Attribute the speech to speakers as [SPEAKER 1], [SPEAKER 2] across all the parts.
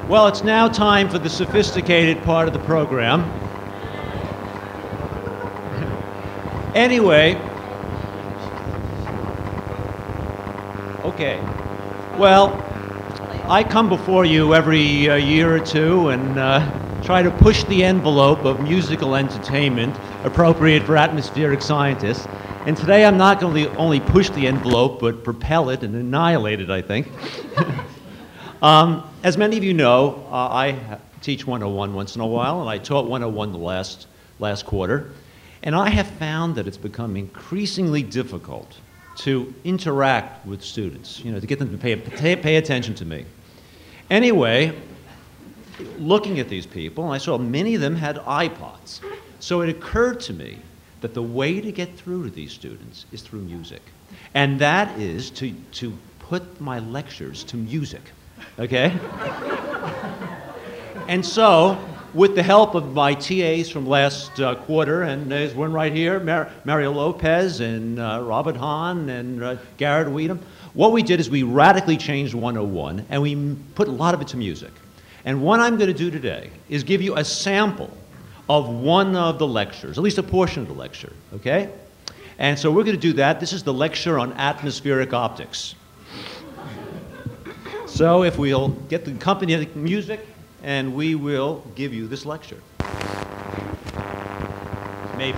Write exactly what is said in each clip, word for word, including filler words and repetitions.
[SPEAKER 1] Well, it's now time for the sophisticated part of the program. Anyway, okay. Well, I come before you every uh, year or two and uh, try to push the envelope of musical entertainment appropriate for atmospheric scientists. And today I'm not going to only push the envelope, but propel it and annihilate it, I think. um, as many of you know, uh, I teach one oh one once in a while, and I taught one oh one the last, last quarter. And I have found that it's become increasingly difficult to interact with students, you know, to get them to pay, pay, pay attention to me. Anyway, looking at these people, I saw many of them had iPods. So it occurred to me that the way to get through to these students is through music. And that is to, to put my lectures to music, okay? And so, with the help of my T As from last uh, quarter, and there's one right here, Mar Mario Lopez and uh, Robert Hahn and uh, Garrett Weedham, what we did is we radically changed one oh one, and we put a lot of it to music. And what I'm going to do today is give you a sample of one of the lectures, at least a portion of the lecture, okay? And so we're going to do that. This is the lecture on atmospheric optics. So if we'll get the company of the music, and we will give you this lecture. Maybe.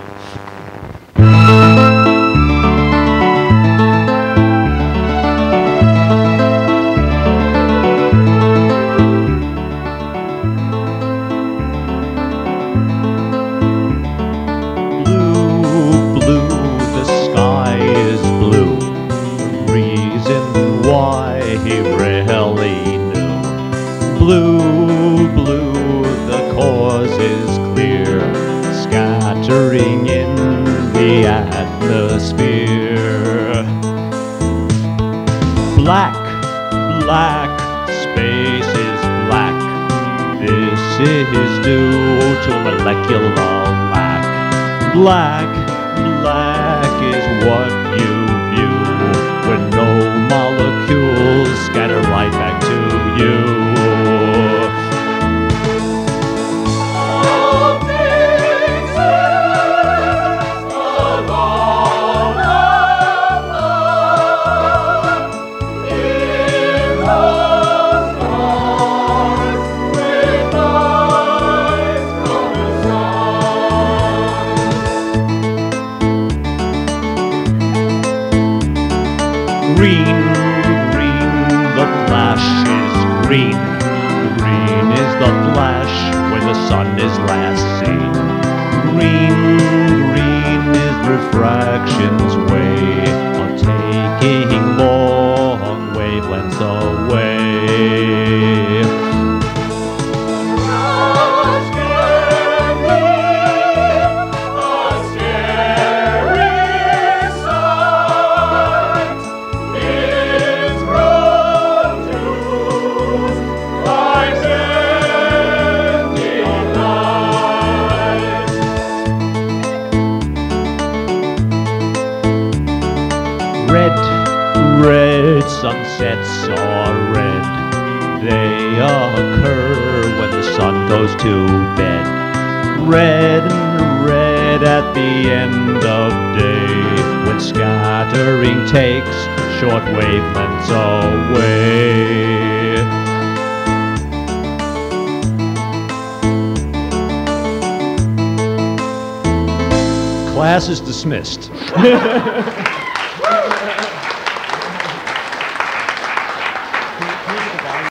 [SPEAKER 1] Blue, blue, the sky is blue. The reason why he really knew. Blue, blue, the cause is clear, scattering in the atmosphere. Black, black, space is black. This is due to molecular lack. Black, black is what you view when no molecules scatter right back to you. Green, green, the flash is green. Green is the flash when the sun is last seen. Green, green is refraction's way of taking long wavelengths away. Red sunsets are red. They occur when the sun goes to bed. Red and red at the end of day, when scattering takes short wavelengths away. Class is dismissed.